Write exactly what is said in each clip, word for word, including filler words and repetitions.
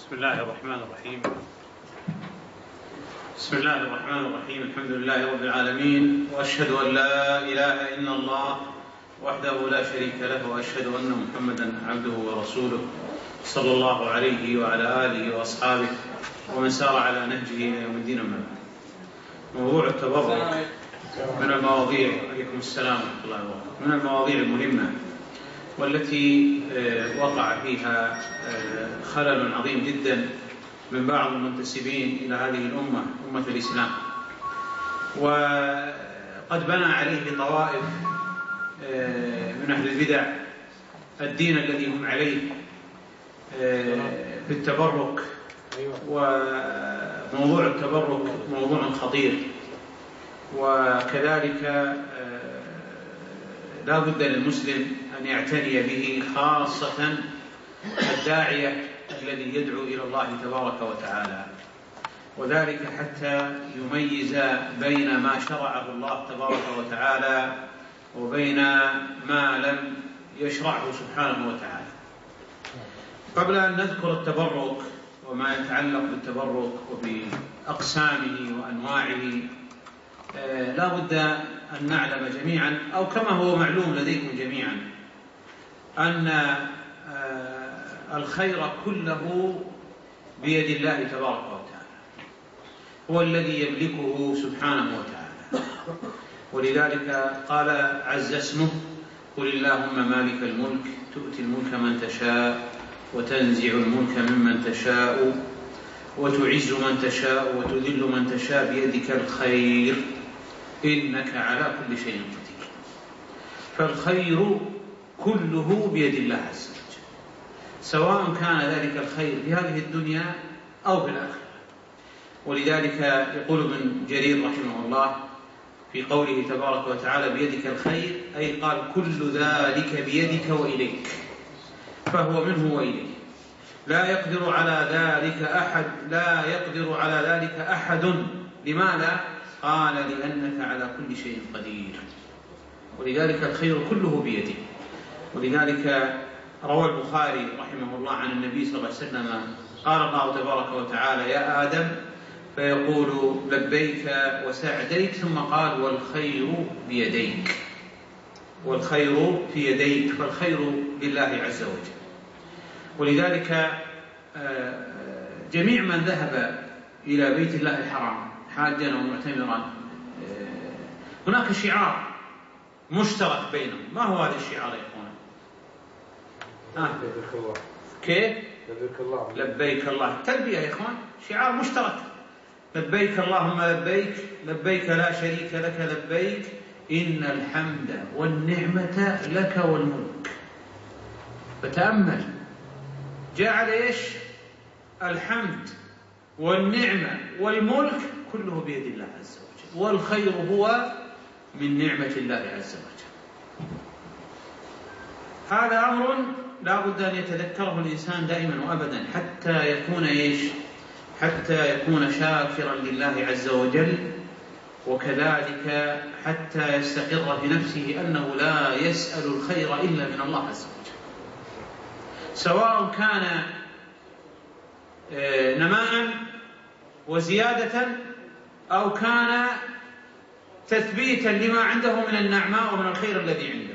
بسم الله الرحمن الرحيم بسم الله الرحمن الرحيم الحمد لله رب العالمين، وأشهد أن لا إله إلا الله وحده لا شريك له، وأشهد أن محمدا عبده ورسوله صلى الله عليه وعلى آله وأصحابه ومن سار على نهجه إلى يوم الدين. أما بعد، موضوع التبرك من المواضيع عليكم السلام ورحمة الله وبركاته من المواضيع المهمة، والتي وقع فيها خلل عظيم جدا من بعض المنتسبين إلى هذه الأمة، أمة الإسلام، وقد بنى عليه طوائف من أهل البدع الدين الذي هم عليه في التبرك. وموضوع التبرك موضوع خطير، وكذلك لا بد للمسلم أن يعتني به، خاصة الداعية الذي يدعو إلى الله تبارك وتعالى، وذلك حتى يميز بين ما شرعه الله تبارك وتعالى وبين ما لم يشرعه سبحانه وتعالى. قبل أن نذكر التبرك وما يتعلق بالتبرك وبأقسامه وأنواعه، لا بد أن نعلم جميعا، أو كما هو معلوم لديكم جميعا، أن الخير كله بيد الله تبارك وتعالى، هو الذي يملكه سبحانه وتعالى. ولذلك قال عز اسمه: قل اللهم مالك الملك تؤتي الملك من تشاء وتنزع الملك ممن تشاء وتعز من تشاء وتذل من تشاء بيدك الخير إنك على كل شيء قدير. فالخير كله بيد الله عز وجل، سواء كان ذلك الخير في هذه الدنيا أو في الآخرة. ولذلك يقول ابن جرير رحمه الله في قوله تبارك وتعالى بيدك الخير، أي قال كل ذلك بيدك وإليك، فهو منه وإليه، لا يقدر على ذلك أحد لا يقدر على ذلك أحد. لماذا؟ قال لأنك على كل شيء قدير، ولذلك الخير كله بيده. ولذلك روى البخاري رحمه الله عن النبي صلى الله عليه وسلم قال الله تبارك وتعالى: يا آدم، فيقول لبيك وسعديك، ثم قال: والخير بيديك، والخير في يديك، فالخير لله عز وجل. ولذلك جميع من ذهب إلى بيت الله الحرام حاجا ومعتمرا، هناك شعار مشترك بينهم. ما هو هذا الشعار يا إخوان؟ آه. لبيك الله. كيف؟ لبيك الله. لبيك الله، تلبية يا إخوان، شعار مشترك. لبيك اللهم لبيك، لبيك لا شريك لك لبيك، إن الحمد والنعمة لك والملك. فتأمل، جعل إيش؟ الحمد والنعمة والملك كله بيد الله عز وجل، والخير هو من نعمة الله عز وجل. هذا أمر لا بد أن يتذكره الإنسان دائما وأبدا، حتى يكون إيش؟ حتى يكون شاكرا لله عز وجل، وكذلك حتى يستقر في نفسه أنه لا يسأل الخير إلا من الله عز وجل، سواء كان نماء وزيادة أو كان تثبيتا لما عنده من النعماء ومن الخير الذي عنده.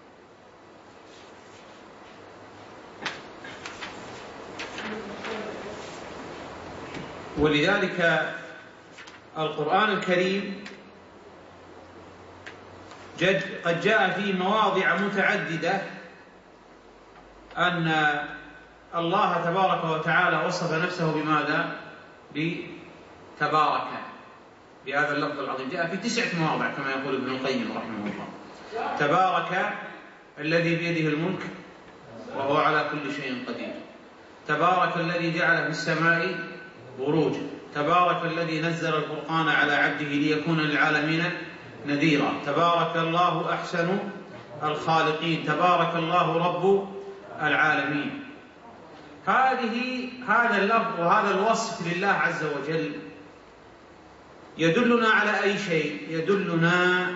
ولذلك القرآن الكريم جد قد جاء في مواضع متعددة أن الله تبارك وتعالى وصف نفسه بماذا؟ بتبارك، بهذا اللفظ العظيم. جاء في تسعة مواضع كما يقول ابن القيم رحمه الله: تبارك الذي بيده الملك وهو على كل شيء قدير، تبارك الذي جعل في السماء بروجا، تبارك الذي نزل الفرقان على عبده ليكون للعالمين نذيرا، تبارك الله أحسن الخالقين، تبارك الله رب العالمين. هذه هذا اللفظ وهذا الوصف لله عز وجل يدلنا على أي شيء؟ يدلنا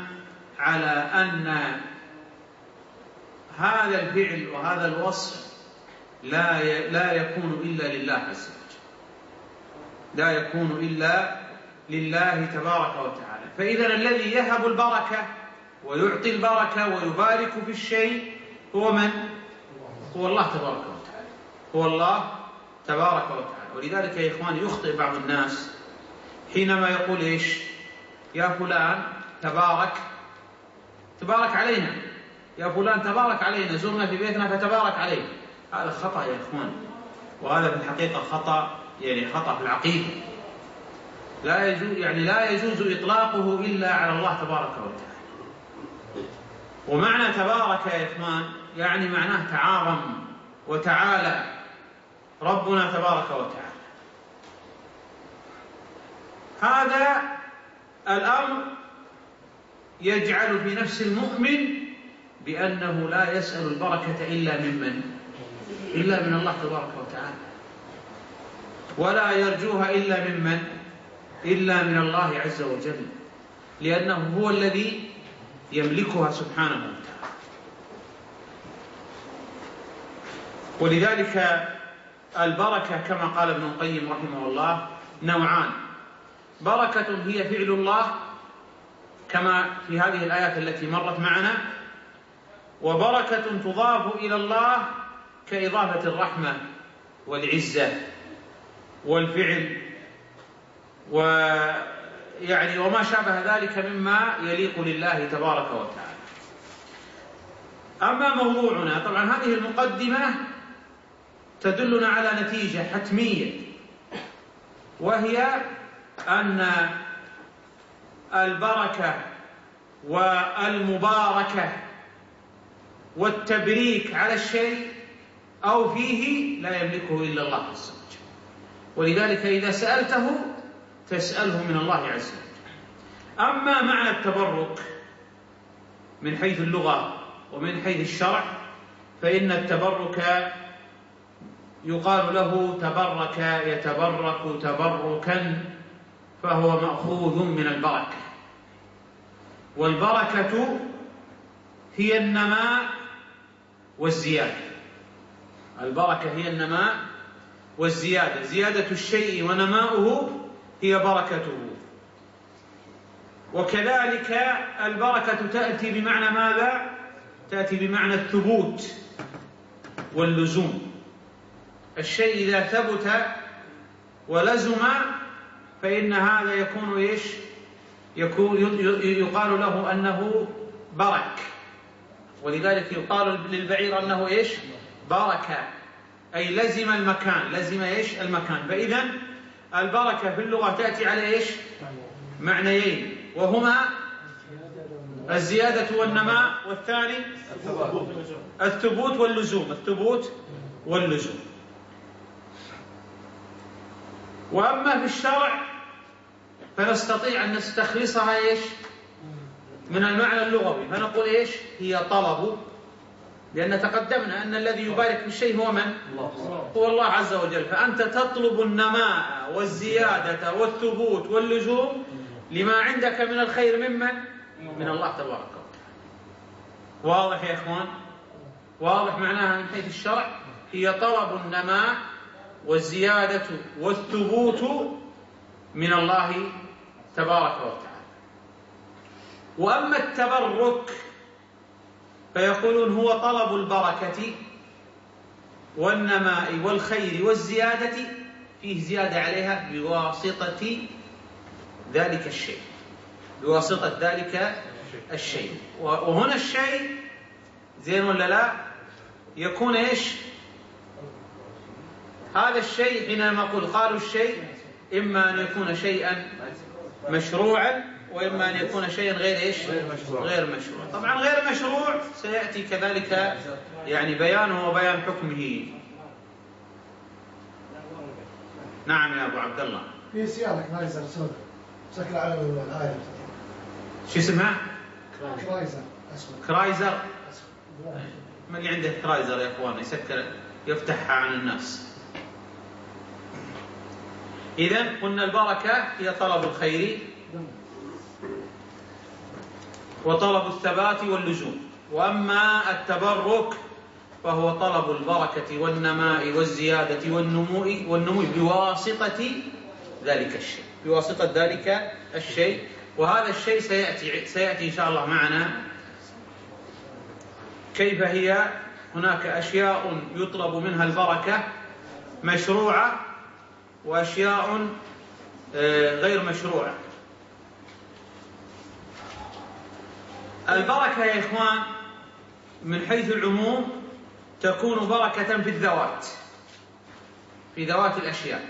على أن هذا الفعل وهذا الوصف لا لا يكون إلا لله عز وجل، لا يكون إلا لله تبارك وتعالى. فإذا الذي يهب البركة ويعطي البركة ويبارك في الشيء هو من؟ هو الله تبارك وتعالى، هو الله تبارك وتعالى. ولذلك يا إخواني يخطئ بعض الناس حينما يقول إيش؟ يا فلان تبارك تبارك علينا، يا فلان تبارك علينا، زرنا في بيتنا فتبارك علينا. هذا خطأ يا إخوان، وهذا في الحقيقة خطأ، يعني خطأ في العقيدة، لا يجوز، يعني لا يجوز إطلاقه إلا على الله تبارك وتعالى. ومعنى تبارك يا إخوان يعني معناه تعاظم وتعالى ربنا تبارك وتعالى. هذا الأمر يجعل في نفس المؤمن بأنه لا يسأل البركة إلا ممن؟ إلا من الله تبارك وتعالى، ولا يرجوها إلا ممن؟ إلا من الله عز وجل، لأنه هو الذي يملكها سبحانه وتعالى. ولذلك البركة كما قال ابن القيم رحمه الله نوعان: بركة هي فعل الله كما في هذه الآيات التي مرت معنا، وبركة تضاف إلى الله كإضافة الرحمة والعزة والفعل ويعني وما شابه ذلك مما يليق لله تبارك وتعالى. أما موضوعنا، طبعا هذه المقدمة تدلنا على نتيجة حتمية، وهي أن البركة والمباركة والتبريك على الشيء أو فيه لا يملكه إلا الله عز وجل، ولذلك إذا سألته تسأله من الله عز وجل. أما معنى التبرك من حيث اللغة ومن حيث الشرع، فإن التبرك يقال له تبرك يتبرك تبركا، فهو مأخوذ من البركة. والبركة هي النماء والزيادة، البركة هي النماء والزيادة، زيادة الشيء ونماؤه هي بركته. وكذلك البركة تأتي بمعنى ماذا؟ تأتي بمعنى الثبوت واللزوم. الشيء إذا ثبت ولزم فإن هذا يكون إيش؟ يكون يقال له أنه برك. ولذلك يقال للبعير أنه إيش؟ بركة، أي لزم المكان، لزم إيش؟ المكان. فإذا البركة في اللغة تأتي على إيش؟ معنيين، وهما الزيادة والنماء، والثاني الثبوت واللزوم، الثبوت واللزوم. وأما في الشرع فنستطيع أن نستخلصها إيش؟ من المعنى اللغوي، فنقول إيش؟ هي طلب، لأن تقدمنا أن الذي يبارك بالشيء هو من؟ هو الله عز وجل. فأنت تطلب النماء والزيادة والثبوت واللزوم لما عندك من الخير ممن؟ من الله تبارك وتعالى. واضح يا إخوان؟ واضح معناها من حيث الشرع؟ هي طلب النماء والزيادة والثبوت من الله تبارك وتعالى. وأما التبرك فيقولون هو طلب البركة والنماء والخير والزيادة، فيه زيادة عليها بواسطة ذلك الشيء، بواسطة ذلك الشيء. وهنا الشيء زين ولا لا؟ يكون إيش؟ هذا الشيء حينما نقول قالوا الشيء إما أن يكون شيئا مشروعا، وإما أن يكون شيئا غير إيش؟ غير مشروع. طبعا غير مشروع سيأتي كذلك يعني بيانه وبيان حكمه. نعم يا أبو عبد الله. في سيارة كرايزر سوداء شكل على الآية. شو اسمها؟ كرايزر أسود. كرايزر. من اللي عنده كرايزر يا إخوان يسكر يفتحها عن الناس. إذن قلنا البركة هي طلب الخير وطلب الثبات واللزوم. وأما التبرك وهو طلب البركة والنماء والزيادة والنمو والنمو بواسطة ذلك الشيء بواسطة ذلك الشيء وهذا الشيء سيأتي سيأتي إن شاء الله معنا كيف هي. هناك أشياء يطلب منها البركة مشروعة وأشياء غير مشروعة. البركة يا إخوان من حيث العموم تكون بركة في الذوات في ذوات الأشياء،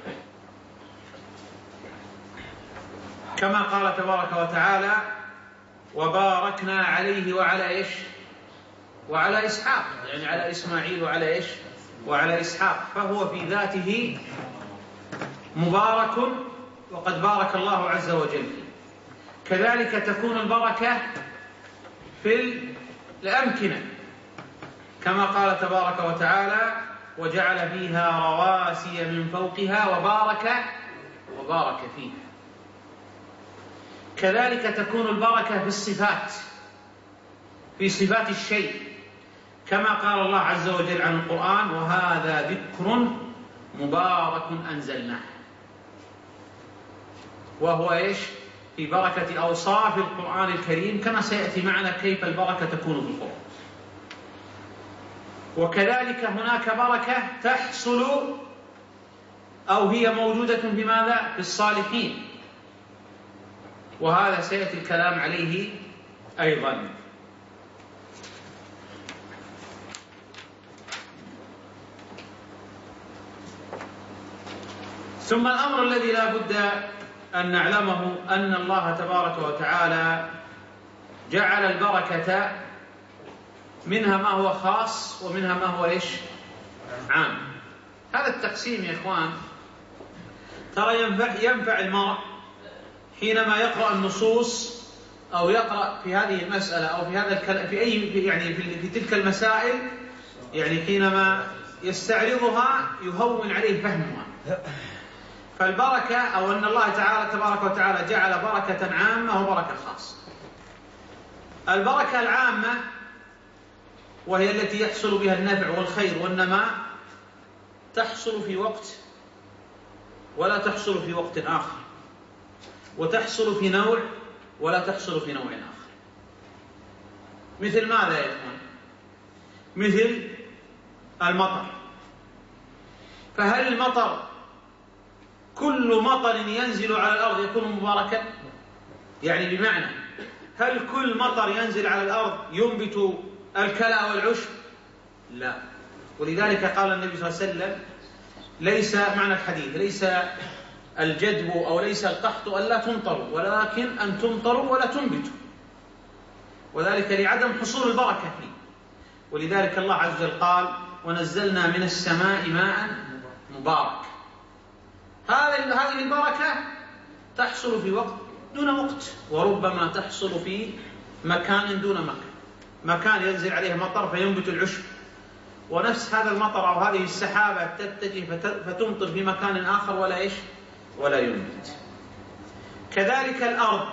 كما قال تبارك وتعالى وباركنا عليه وعلى إيش وعلى إسحاق، يعني على إسماعيل وعلى إيش وعلى إسحاق، فهو في ذاته مبارك وقد بارك الله عز وجل. كذلك تكون البركة في الأمكنة كما قال تبارك وتعالى وجعل فيها رواسي من فوقها وبارك وبارك فيها. كذلك تكون البركة في الصفات في صفات الشيء كما قال الله عز وجل عن القرآن وهذا ذكر مبارك أنزلناه، وهو إيش في بركة أوصاف القرآن الكريم كما سيأتي معنا كيف البركة تكون في القرآن. وكذلك هناك بركة تحصل أو هي موجودة في ماذا؟ في الصالحين، وهذا سيأتي الكلام عليه أيضا. ثم الأمر الذي لا بد أن نعلمه أن الله تبارك وتعالى جعل البركة منها ما هو خاص ومنها ما هو إيش عام. هذا التقسيم يا إخوان ترى ينفع, ينفع المرء حينما يقرأ النصوص أو يقرأ في هذه المسألة أو في هذا الكلام في أي يعني في, في تلك المسائل، يعني حينما يستعرضها يهون عليه فهمها. فالبركة أو أن الله تعالى تبارك وتعالى جعل بركة عامة وبركة خاصة. البركة العامة وهي التي يحصل بها النفع والخير والنماء تحصل في وقت ولا تحصل في وقت آخر، وتحصل في نوع ولا تحصل في نوع آخر. مثل ماذا يا إخوان؟ مثل المطر. فهل المطر كل مطر ينزل على الأرض يكون مباركا؟ يعني بمعنى هل كل مطر ينزل على الأرض ينبت الكلأ والعشب؟ لا. ولذلك قال النبي صلى الله عليه وسلم ليس معنى الحديث ليس الجدب أو ليس القحط ألا تمطروا ولكن أن تمطروا ولا تنبتوا، وذلك لعدم حصول البركة فيه. ولذلك الله عز وجل قال ونزلنا من السماء ماء مبارك. هذه البركة تحصل في وقت دون وقت، وربما تحصل في مكان دون مكان. مكان ينزل عليه مطر فينبت العشب، ونفس هذا المطر أو هذه السحابة تتجه فتمطر في مكان آخر ولا إيش ولا ينبت. كذلك الأرض،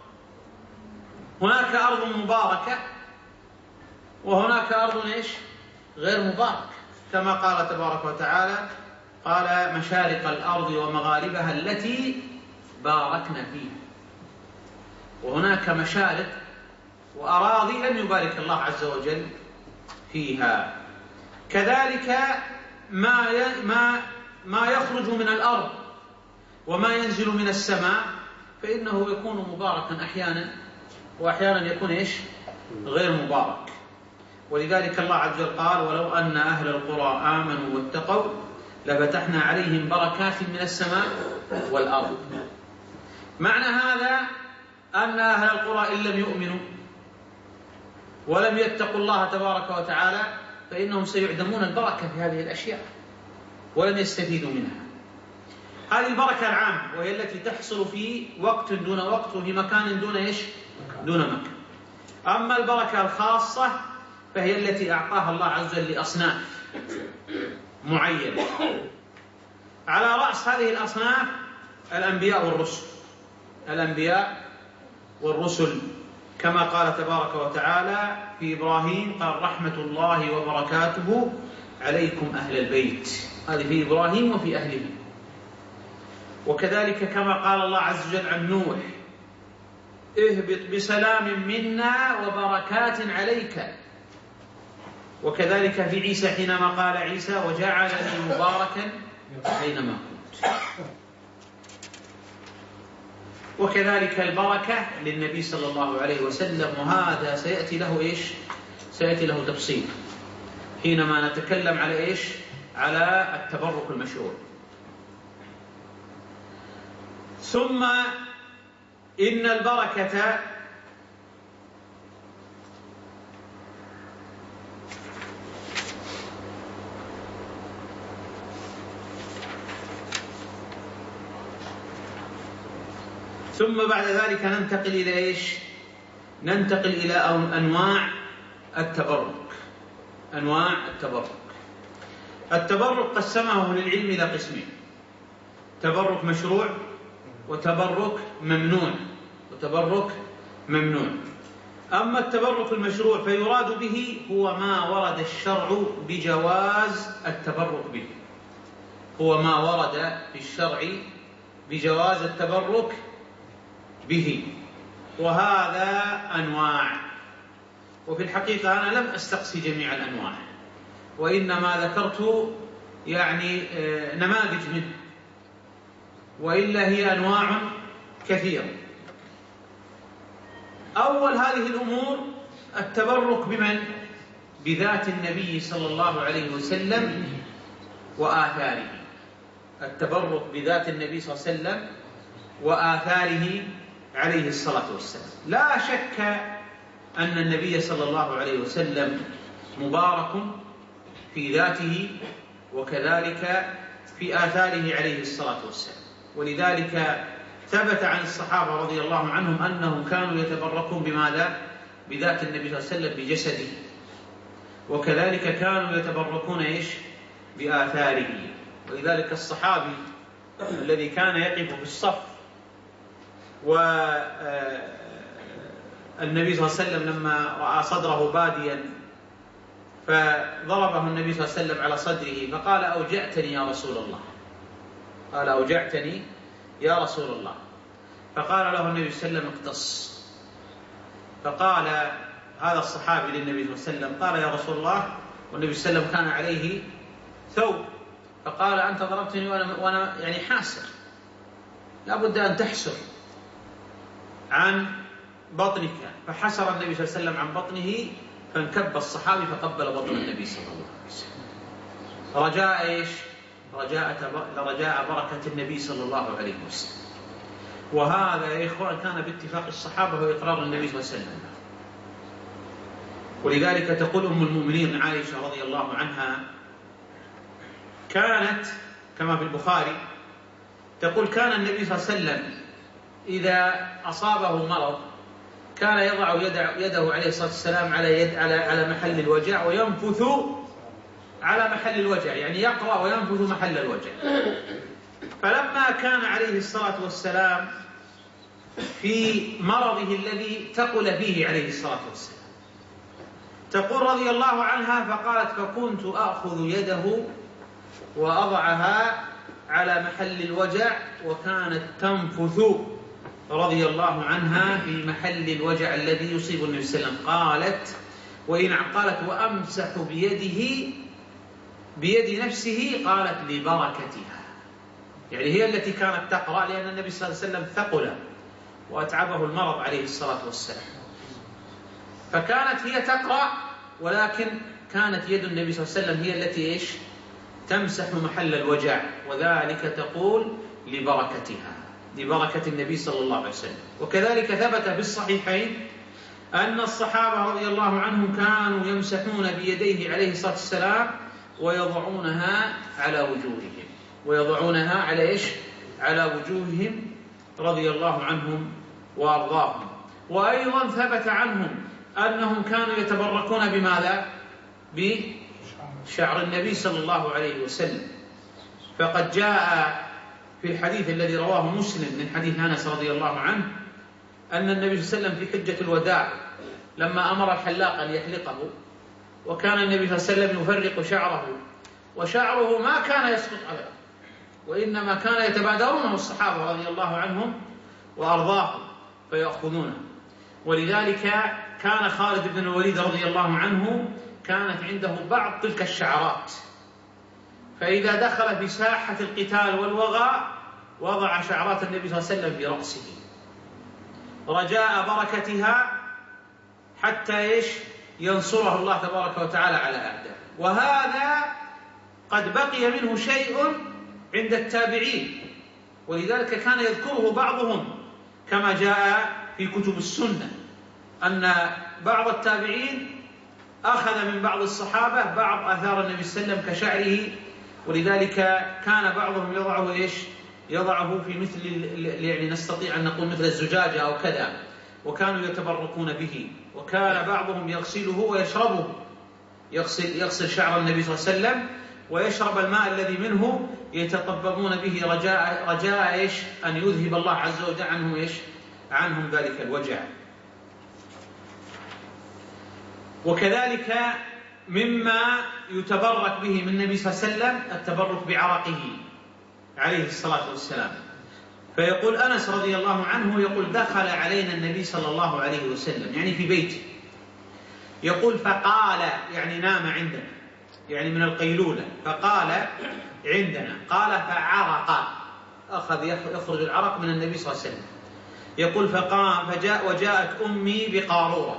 هناك أرض مباركة وهناك أرض إيش غير مباركة، كما قال تبارك وتعالى قال مشارق الأرض ومغاربها التي باركنا فيها. وهناك مشارق وأراضي لم يبارك الله عز وجل فيها. كذلك ما ما ما يخرج من الأرض وما ينزل من السماء فإنه يكون مباركا أحيانا وأحيانا يكون إيش غير مبارك. ولذلك الله عز وجل قال ولو أن أهل القرى آمنوا واتقوا لفتحنا عليهم بركات من السماء والأرض. معنى هذا أن أهل القرى إن لم يؤمنوا ولم يتقوا الله تبارك وتعالى فإنهم سيعدمون البركة في هذه الأشياء ولن يستفيدوا منها. هذه البركة العامة وهي التي تحصل في وقت دون وقت وفي مكان دون إيش دون مكان. أما البركة الخاصة فهي التي أعطاها الله عز وجل لأصناف معينة. على رأس هذه الأصناف الأنبياء والرسل الأنبياء والرسل كما قال تبارك وتعالى في إبراهيم قال رحمة الله وبركاته عليكم أهل البيت، هذه في إبراهيم وفي أهله. وكذلك كما قال الله عز وجل عن نوح اهبط بسلام منا وبركات عليك. وكذلك في عيسى حينما قال عيسى وجعلني مباركا أينما كنت. وكذلك البركة للنبي صلى الله عليه وسلم، وهذا سيأتي له إيش؟ سيأتي له تفصيل حينما نتكلم على إيش؟ على التبرك المشروع. ثم إن البركة ثم بعد ذلك ننتقل إلى إيش؟ ننتقل إلى أنواع التبرك. أنواع التبرك التبرك قسمه للعلم إلى قسمين: تبرك مشروع، وتبرك ممنوع وتبرك ممنوع. أما التبرك المشروع فيراد به هو ما ورد الشرع بجواز التبرك به، هو ما ورد في الشرع بجواز التبرك به، وهذا أنواع. وفي الحقيقة أنا لم أستقصي جميع الأنواع، وإنما ذكرت يعني نماذج منه، وإلا هي أنواع كثيرة. أول هذه الأمور التبرك بمن؟ بذات النبي صلى الله عليه وسلم وآثاره. التبرك بذات النبي صلى الله عليه وسلم وآثاره عليه الصلاة والسلام. لا شك أن النبي صلى الله عليه وسلم مبارك في ذاته وكذلك في آثاره عليه الصلاة والسلام، ولذلك ثبت عن الصحابة رضي الله عنهم أنهم كانوا يتبركون بماذا؟ بذات النبي صلى الله عليه وسلم بجسده، وكذلك كانوا يتبركون إيش؟ بآثاره. ولذلك الصحابي الذي كان يقف في الصف والنبي صلى الله عليه وسلم لما رأى صدره باديا فضربه النبي صلى الله عليه وسلم على صدره فقال أوجعتني يا رسول الله، قال أوجعتني يا رسول الله. فقال له النبي صلى الله عليه وسلم اقتص. فقال هذا الصحابي للنبي صلى الله عليه وسلم قال يا رسول الله، والنبي صلى الله عليه وسلم كان عليه ثوب، فقال أنت ضربتني وأنا, وأنا يعني حاسر، لا بد أن تحسر عن بطنك. فحسر النبي صلى الله عليه وسلم عن بطنه، فانكب الصحابي فقبل بطن النبي صلى الله عليه وسلم، رجاء إيش؟ رجاء رجاء بركة النبي صلى الله عليه وسلم. وهذا يا إخوان كان باتفاق الصحابة وإقرار النبي صلى الله عليه وسلم. ولذلك تقول أم المؤمنين عائشة رضي الله عنها كانت كما في البخاري تقول كان النبي صلى الله عليه وسلم إذا أصابه مرض كان يضع يده عليه الصلاة والسلام على يد على على محل الوجع وينفث على محل الوجع، يعني يقرأ وينفث محل الوجع. فلما كان عليه الصلاة والسلام في مرضه الذي ثقل فيه عليه الصلاة والسلام، تقول رضي الله عنها فقالت فكنت آخذ يده وأضعها على محل الوجع وكانت تنفث رضي الله عنها في محل الوجع الذي يصيب النبي صلى الله عليه وسلم. قالت وإن قالت وأمسح بيده بيد نفسه، قالت لبركتها، يعني هي التي كانت تقرأ، لأن النبي صلى الله عليه وسلم ثقل وأتعبه المرض عليه الصلاة والسلام، فكانت هي تقرأ، ولكن كانت يد النبي صلى الله عليه وسلم هي التي إيش؟ تمسح محل الوجع، وذلك تقول لبركتها، لبركة النبي صلى الله عليه وسلم. وكذلك ثبت في الصحيحين أن الصحابة رضي الله عنهم كانوا يمسحون بيديه عليه الصلاة والسلام ويضعونها على وجوههم، ويضعونها على إيش؟ على وجوههم رضي الله عنهم وأرضاهم. وأيضا ثبت عنهم أنهم كانوا يتبركون بماذا؟ بشعر النبي صلى الله عليه وسلم. فقد جاء في الحديث الذي رواه مسلم من حديث أنس رضي الله عنه أن النبي صلى الله عليه وسلم في حجة الوداع لما أمر الحلاق أن يحلقه، وكان النبي صلى الله عليه وسلم يفرق شعره، وشعره ما كان يسقط على الأرض، وإنما كان يتبادرونه الصحابة رضي الله عنهم وأرضاهم فيأخذونه. ولذلك كان خالد بن الوليد رضي الله عنه كانت عنده بعض تلك الشعرات، فإذا دخل في ساحة القتال والوغى وضع شعرات النبي صلى الله عليه وسلم في رأسه رجاء بركتها حتى إيش ينصره الله تبارك وتعالى على أعدائه. وهذا قد بقي منه شيء عند التابعين، ولذلك كان يذكره بعضهم كما جاء في كتب السنة أن بعض التابعين أخذ من بعض الصحابة بعض آثار النبي صلى الله عليه وسلم كشعره، ولذلك كان بعضهم يضعه إيش يضعه في مثل يعني نستطيع أن نقول مثل الزجاجة أو كذا، وكانوا يتبركون به. وكان بعضهم يغسله ويشربه، يغسل, يغسل شعر النبي صلى الله عليه وسلم ويشرب الماء الذي منه يتطببون به رجاء, رجاء إيش أن يذهب الله عز وجل عنهم إيش عنهم ذلك الوجع. وكذلك مما يتبرك به من النبي صلى الله عليه وسلم التبرك بعرقه عليه الصلاة والسلام. فيقول أنس رضي الله عنه يقول دخل علينا النبي صلى الله عليه وسلم يعني في بيته، يقول فقال يعني نام عندنا يعني من القيلولة، فقال عندنا قال فعرق أخذ يخرج العرق من النبي صلى الله عليه وسلم. يقول فقام فجاء وجاءت أمي بقارورة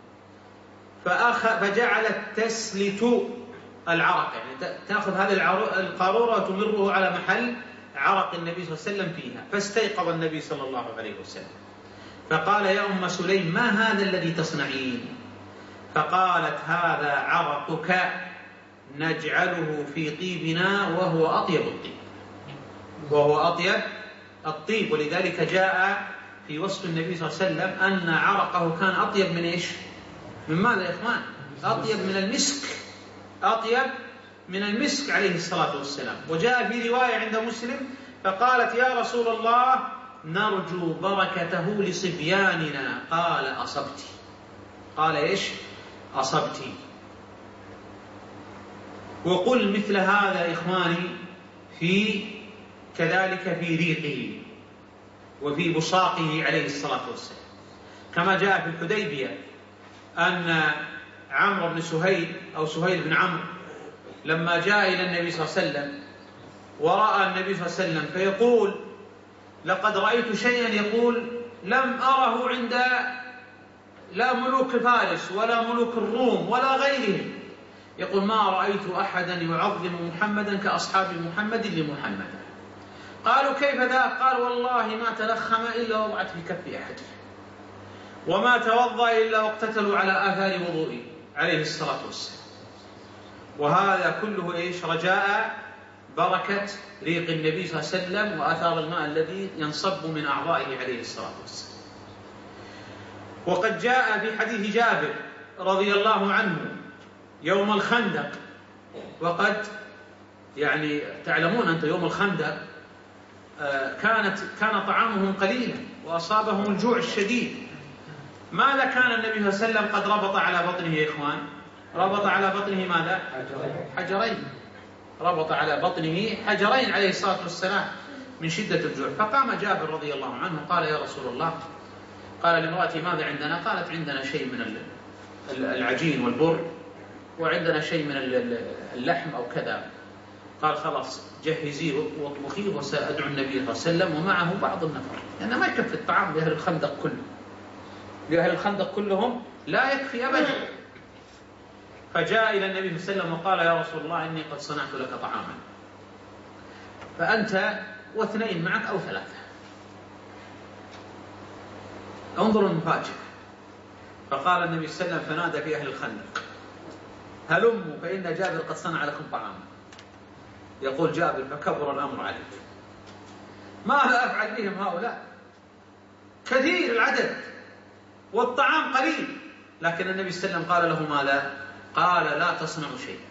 فجعلت تسلت العرق، يعني تأخذ هذه القارورة وتمره على محل عرق النبي صلى الله عليه وسلم فيها. فاستيقظ النبي صلى الله عليه وسلم فقال يا أم سليم ما هذا الذي تصنعين؟ فقالت هذا عرقك نجعله في طيبنا وهو أطيب الطيب وهو أطيب الطيب. ولذلك جاء في وصف النبي صلى الله عليه وسلم أن عرقه كان أطيب من إيش؟ من ماذا يا إخوان؟ أطيب من المسك، أطيب من المسك عليه الصلاة والسلام. وجاء في رواية عند مسلم فقالت يا رسول الله نرجو بركته لصبياننا، قال أصبت. قال إيش؟ أصبت. وقل مثل هذا إخواني في كذلك في ريقه وفي بصاقه عليه الصلاة والسلام، كما جاء في الحديبية أن عمرو بن سهيل أو سهيل بن عمرو لما جاء إلى النبي صلى الله عليه وسلم ورأى النبي صلى الله عليه وسلم فيقول لقد رأيت شيئا يقول لم أره عند لا ملوك فارس ولا ملوك الروم ولا غيرهم، يقول ما رأيت أحدا يعظم محمدا كأصحاب محمد لمحمد. قالوا كيف ذا؟ قال والله ما تلخم إلا وضعت في كف أحد، وما توضأ إلا واقتتلوا على آثار وضوئه عليه الصلاة والسلام. وهذا كله إيش؟ رجاء بركة ريق النبي صلى الله عليه وسلم وآثار الماء الذي ينصب من أعضائه عليه الصلاة والسلام. وقد جاء في حديث جابر رضي الله عنه يوم الخندق، وقد يعني تعلمون أنت يوم الخندق كانت كان طعامهم قليلا وأصابهم الجوع الشديد. ماذا كان النبي صلى الله عليه وسلم قد ربط على بطنه يا إخوان؟ ربط على بطنه ماذا؟ حجرين. ربط على بطنه حجرين عليه الصلاة والسلام من شدة الجوع. فقام جابر رضي الله عنه قال يا رسول الله، قال لامرأتي ماذا عندنا؟ قالت عندنا شيء من العجين والبر وعندنا شيء من اللحم أو كذا. قال خلاص جهزيه واطبخيه وسأدعو النبي صلى الله عليه وسلم ومعه بعض النفر، لأنه ما يكفي الطعام لأهل الخندق كله، لأهل الخندق كلهم لا يكفي أبدا. فجاء إلى النبي صلى الله عليه وسلم وقال يا رسول الله إني قد صنعت لك طعاما فأنت واثنين معك أو ثلاثة. انظروا المفاجأة. فقال النبي صلى الله عليه وسلم فنادى في أهل الخندق هلموا فإن جابر قد صنع لكم طعاما. يقول جابر فكبر الأمر عليه، ماذا أفعل بهم هؤلاء؟ كثير العدد والطعام قليل. لكن النبي صلى الله عليه وسلم قال له ماذا؟ قال لا تصنعوا شيئا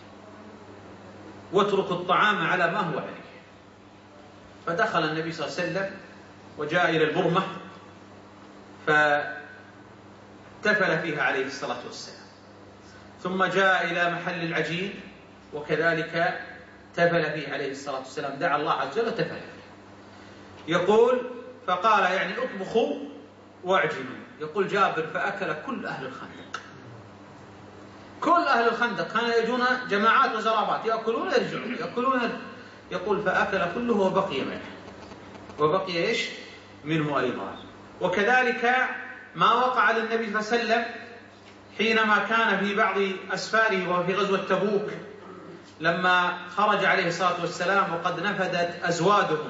واتركوا الطعام على ما هو عليه. فدخل النبي صلى الله عليه وسلم وجاء إلى البرمة فتفل فيها عليه الصلاة والسلام، ثم جاء إلى محل العجين وكذلك تفل فيه عليه الصلاة والسلام، دعا الله عز وجل وتفل فيه. يقول فقال يعني اطبخوا واعجنوا. يقول جابر فأكل كل أهل الخندق، كل أهل الخندق كانوا يجون جماعات وزرابات يأكلون يرجعون يأكلون. يقول فأكل كله وبقي منه، وبقي إيش منه أيضا. وكذلك ما وقع للنبي صلى الله عليه وسلم حينما كان في بعض أسفاره وهو في غزوة تبوك، لما خرج عليه الصلاة والسلام وقد نفدت أزوادهم،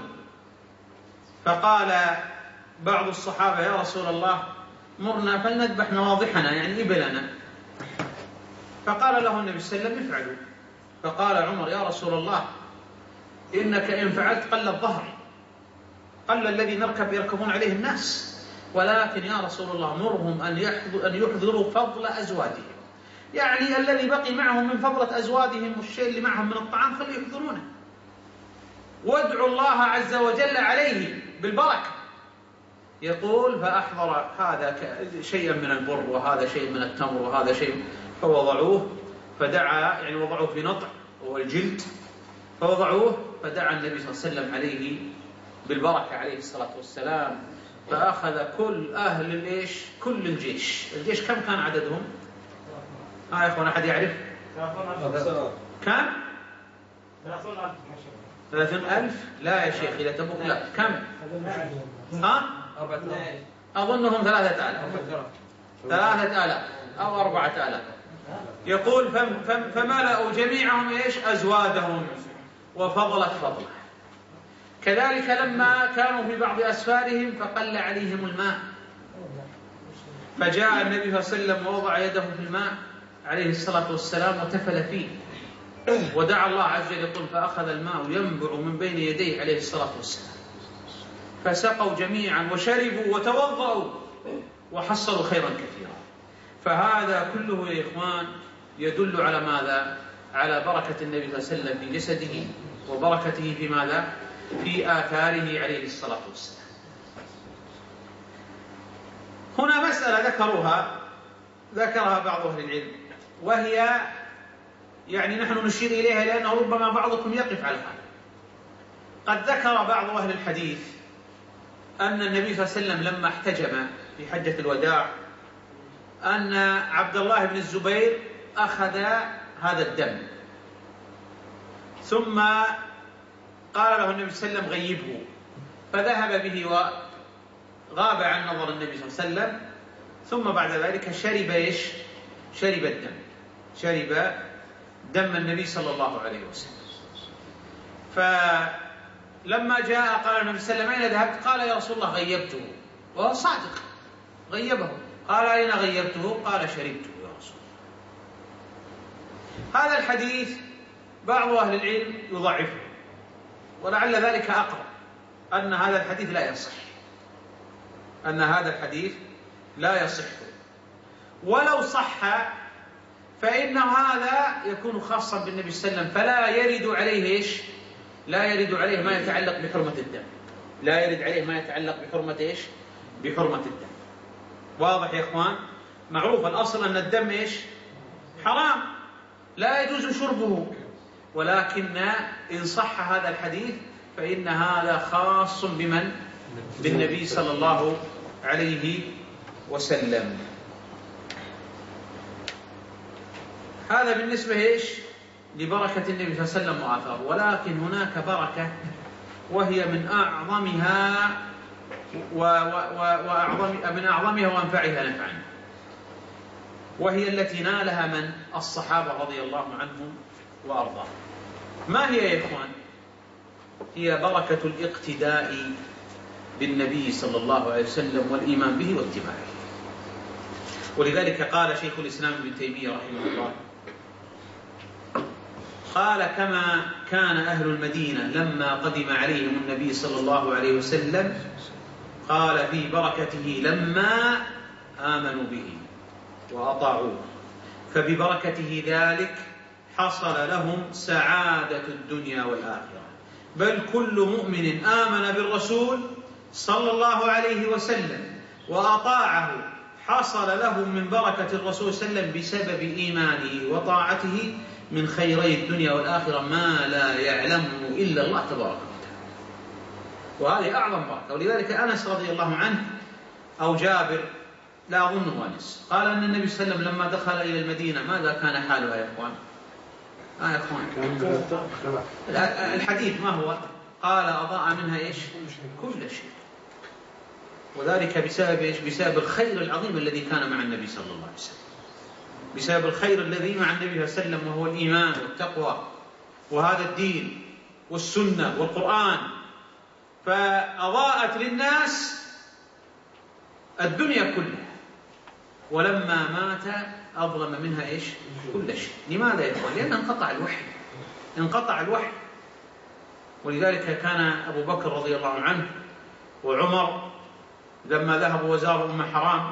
فقال بعض الصحابة يا رسول الله مرنا فلنذبح نواضحنا يعني إبلنا. فقال له النبي صلى الله عليه وسلم افعلوا. فقال عمر يا رسول الله إنك إن فعلت قل الظهر، قل الذي نركب يركبون عليه الناس، ولكن يا رسول الله مرهم أن يحضروا فضل أزوادهم، يعني الذي بقي معهم من فضلة أزوادهم والشيء اللي معهم من الطعام خليه يحضرونه، وادعوا الله عز وجل عليه بالبركة. يقول فأحضر هذا شيئا من البر وهذا شيء من التمر وهذا شيء، فوضعوه فدعا يعني وضعوه في نطع وهو الجلد، فوضعوه فدعا النبي صلى الله عليه وسلم عليه بالبركة عليه الصلاة والسلام. فأخذ كل أهل الإيش كل الجيش. الجيش كم كان عددهم؟ ها يا إخوان أحد يعرف؟ كم؟ ثلاثون ألف؟ لا يا شيخ إذا تبوك لا. كم؟ ها؟ أظنهم ثلاثة آلاف ثلاثة آلاف أو أربعة آلاف. يقول فم فم فملأوا جميعهم إيش أزوادهم وفضلت فضله. كذلك لما كانوا في بعض أسفارهم فقل عليهم الماء، فجاء النبي صلى الله عليه وسلم ووضع يده في الماء عليه الصلاة والسلام وتفل فيه، ودعا الله عز وجل. يقول فأخذ الماء ينبع من بين يديه عليه الصلاة والسلام، فسقوا جميعا وشربوا وتوضأوا وحصلوا خيرا كثيرا. فهذا كله يا إخوان يدل على ماذا؟ على بركة النبي صلى الله عليه وسلم في جسده وبركته في ماذا؟ في آثاره عليه الصلاة والسلام. هنا مسألة ذكروها ذكرها بعض أهل العلم، وهي يعني نحن نشير إليها لأنه ربما بعضكم يقف على هذا. قد ذكر بعض أهل الحديث أن النبي صلى الله عليه وسلم لما احتجم في حجة الوداع أن عبد الله بن الزبير أخذ هذا الدم، ثم قال له النبي صلى الله عليه وسلم غيبه، فذهب به وغاب عن نظر النبي صلى الله عليه وسلم. ثم بعد ذلك شرب ايش؟ شرب الدم، شرب دم النبي صلى الله عليه وسلم. فلما جاء قال النبي صلى الله عليه وسلم أين ذهبت؟ قال يا رسول الله غيبته، وهو صادق غيبه. قال أين غيبته؟ قال شربته يا رسول الله. هذا الحديث بعض أهل العلم يضعفه، ولعل ذلك أقرب أن هذا الحديث لا يصح، أن هذا الحديث لا يصح. ولو صح فإن هذا يكون خاصا بالنبي صلى الله عليه وسلم، فلا يرد عليه إيش؟ لا يرد عليه ما يتعلق بحرمة الدم، لا يرد عليه ما يتعلق بحرمة إيش؟ بحرمة الدم. واضح يا إخوان؟ معروف الأصل أن الدم إيش؟ حرام لا يجوز شربه، ولكن إن صح هذا الحديث فإن هذا خاص بمن؟ بالنبي صلى الله عليه وسلم. هذا بالنسبة إيش؟ لبركة النبي صلى الله عليه وسلم وآثاره. ولكن هناك بركة وهي من أعظمها وأعظم من أعظمها وأنفعها نفعا، وهي التي نالها من؟ الصحابة رضي الله عنهم وأرضاهم. ما هي يا إخوان؟ هي بركة الاقتداء بالنبي صلى الله عليه وسلم والإيمان به واتباعه. ولذلك قال شيخ الإسلام ابن تيمية رحمه الله قال كما كان أهل المدينة لما قدم عليهم النبي صلى الله عليه وسلم قال في بركته لما آمنوا به وأطاعوه، فببركته ذلك حصل لهم سعادة الدنيا والآخرة. بل كل مؤمن آمن بالرسول صلى الله عليه وسلم وأطاعه حصل له من بركة الرسول صلى الله عليه وسلم بسبب إيمانه وطاعته من خيري الدنيا والآخرة ما لا يعلمه إلا الله تبارك وتعالى. وهذه أعظم بركة. ولذلك أنس رضي الله عنه أو جابر لا أظنه أنس قال أن النبي صلى الله عليه وسلم لما دخل إلى المدينة ماذا كان حالها يا إخوان؟ آه يا إخوان الحديث ما هو؟ قال أضاء منها إيش؟ كل شيء. وذلك بسبب إيش؟ بسبب الخير العظيم الذي كان مع النبي صلى الله عليه وسلم، بسبب الخير الذي مع النبي صلى الله عليه وسلم وهو الإيمان والتقوى وهذا الدين والسنة والقرآن، فأضاءت للناس الدنيا كلها. ولما مات أظلم منها إيش؟ كل شيء. لماذا يا إخوان؟ لأن انقطع الوحي، انقطع الوحي. ولذلك كان أبو بكر رضي الله عنه وعمر لما ذهبوا وزاروا أم حرام،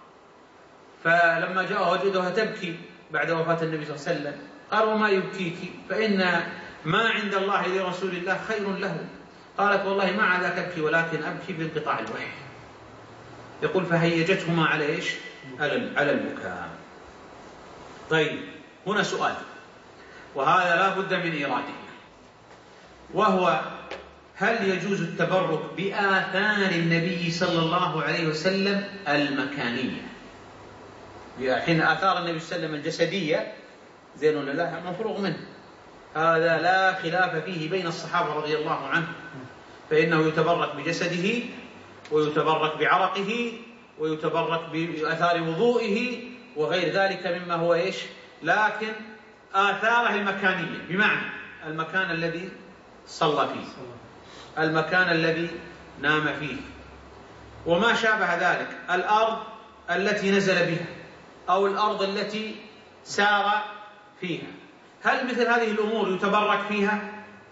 فلما جاء وجدها تبكي بعد وفاة النبي صلى الله عليه وسلم قال وما يبكيك؟ فإن ما عند الله لرسول الله خير له. قالت والله ما على أبكي ولكن أبكي بانقطاع الوحي. يقول فهيجتهما على إيش؟ على البكاء. طيب هنا سؤال وهذا لا بد من إيراده، وهو هل يجوز التبرك بآثار النبي صلى الله عليه وسلم المكانية؟ حين آثار النبي صلى الله عليه وسلم الجسدية زين ولا لا؟ مفروغ منه، هذا لا خلاف فيه بين الصحابة رضي الله عنهم، فإنه يتبرك بجسده ويتبرك بعرقه ويتبرك بآثار وضوئه وغير ذلك مما هو إيش؟ لكن آثاره المكانية بمعنى المكان الذي صلى فيه، المكان الذي نام فيه، وما شابه ذلك، الأرض التي نزل بها أو الأرض التي سار فيها. هل مثل هذه الأمور يتبرك فيها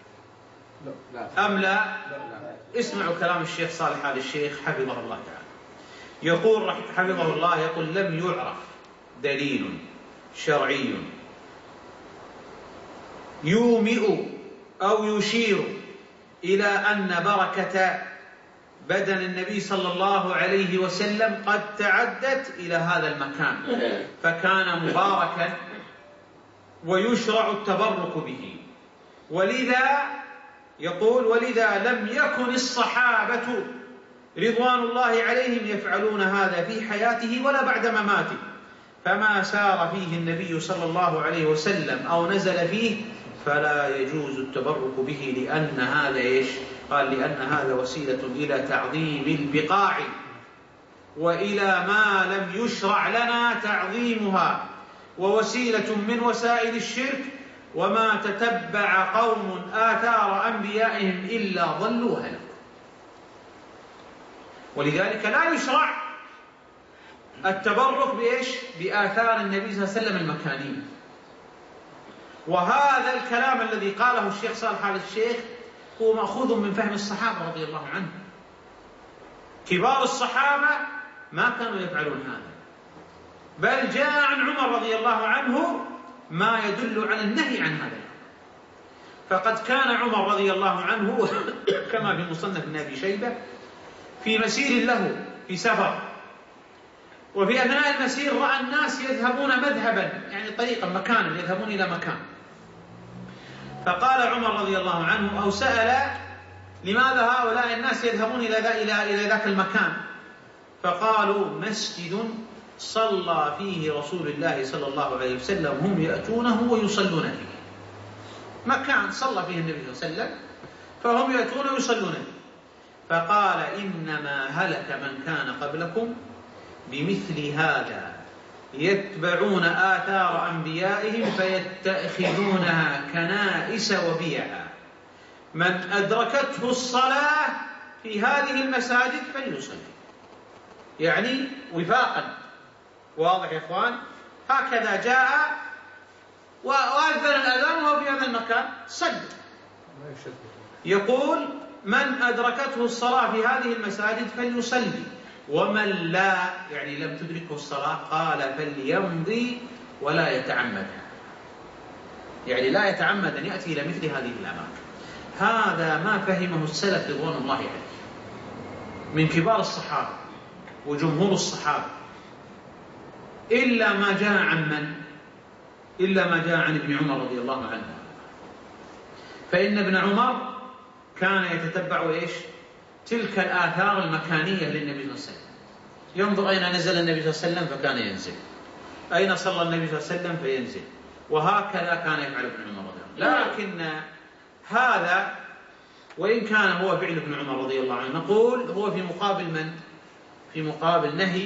أم لا؟ اسمعوا كلام الشيخ صالح آل الشيخ حفظه الله تعالى. يقول حفظه الله يقول لم يعرف دليل شرعي يومئ أو يشير إلى أن بركة بدن النبي صلى الله عليه وسلم قد تعدت إلى هذا المكان فكان مباركا ويشرع التبرك به. ولذا يقول ولذا لم يكن الصحابة رضوان الله عليهم يفعلون هذا في حياته ولا بعد مماته، فما سار فيه النبي صلى الله عليه وسلم أو نزل فيه فلا يجوز التبرك به، لأن هذا إيش؟ قال لأن هذا وسيلة إلى تعظيم البقاع وإلى ما لم يشرع لنا تعظيمها، ووسيلة من وسائل الشرك، وما تتبع قوم آثار أنبيائهم إلا ضلوا هلكوا. ولذلك لا يشرع التبرك بإيش؟ بآثار النبي صلى الله عليه وسلم المكانية. وهذا الكلام الذي قاله الشيخ صالح آل الشيخ هو مأخوذ من فهم الصحابة رضي الله عنهم. كبار الصحابة ما كانوا يفعلون هذا، بل جاء عن عمر رضي الله عنه ما يدل على النهي عن هذا. فقد كان عمر رضي الله عنه كما في مصنف ابن أبي شيبة في مسير له في سفر، وفي أثناء المسير رأى الناس يذهبون مذهبا يعني طريقا مكانا يذهبون إلى مكان، فقال عمر رضي الله عنه أو سأل لماذا هؤلاء الناس يذهبون إلى إلى إلى ذاك المكان؟ فقالوا مسجد صلى فيه رسول الله صلى الله عليه وسلم هم يأتونه ويصلون فيه، مكان صلى فيه النبي صلى الله عليه وسلم فهم يأتون ويصلون فيه. فقال إنما هلك من كان قبلكم بمثل هذا يتبعون آثار أنبيائهم فيتخذونها كنائس وبيعا، من أدركته الصلاة في هذه المساجد فليصلي، يعني وفاقا. واضح يا إخوان؟ هكذا جاء وأذن الأذان وهو في هذا المكان صلى. يقول من أدركته الصلاة في هذه المساجد فليصلي، ومن لا يعني لم تدركه الصلاة قال فليمضي ولا يتعمدها، يعني لا يتعمد أن يأتي إلى مثل هذه الأماكن. هذا ما فهمه السلف رضوان الله عليه من كبار الصحابة وجمهور الصحابة، إلا ما جاء عن من؟ إلا ما جاء عن ابن عمر رضي الله عنه. فإن ابن عمر كان يتتبع إيش؟ تلك الآثار المكانية للنبي صلى الله عليه وسلم، ينظر أين نزل النبي صلى الله عليه وسلم فكان ينزل، أين صلى النبي صلى الله عليه وسلم فينزل، وهكذا كان يفعل ابن عمر رضي الله عنه. لكن هذا وإن كان هو فعل ابن عمر رضي الله عنه، نقول هو في مقابل من؟ في مقابل نهي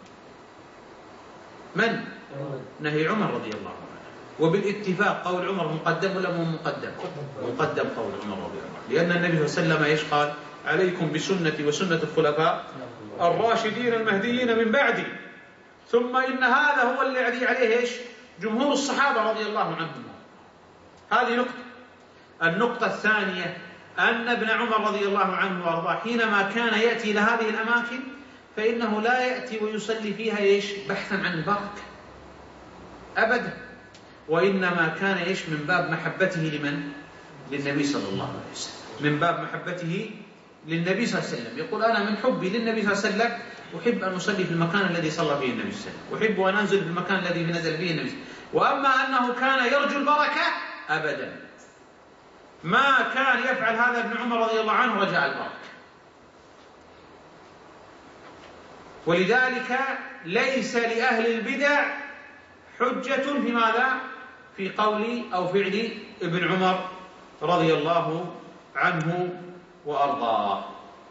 من؟ نهي عمر رضي الله عنه. وبالاتفاق قول عمر مقدم ولا مو مقدم؟ مقدم قول عمر رضي الله عنه، لأن النبي صلى الله عليه وسلم ايش قال؟ عليكم بسنتي وسنة الخلفاء الراشدين المهديين من بعدي، ثم إن هذا هو الذي عليه ايش؟ جمهور الصحابة رضي الله عنهم. هذه نقطة. النقطة الثانية أن ابن عمر رضي الله عنه وارضاه حينما كان يأتي إلى هذه الأماكن فإنه لا يأتي ويصلي فيها ايش؟ بحثا عن البركة أبدا، وإنما كان ايش؟ من باب محبته لمن؟ للنبي صلى الله عليه وسلم، من باب محبته للنبي صلى الله عليه وسلم. يقول أنا من حبي للنبي صلى الله عليه وسلم أحب أن أصلي في المكان الذي صلى فيه النبي صلى الله عليه وسلم، أحب أن أنزل في المكان الذي نزل فيه النبي صلى الله عليه وسلم. وأما أنه كان يرجو البركة أبدا، ما كان يفعل هذا ابن عمر رضي الله عنه رجاء البركة. ولذلك ليس لأهل البدع حجة في ماذا؟ في قول أو فعل ابن عمر رضي الله عنه وأرضاه.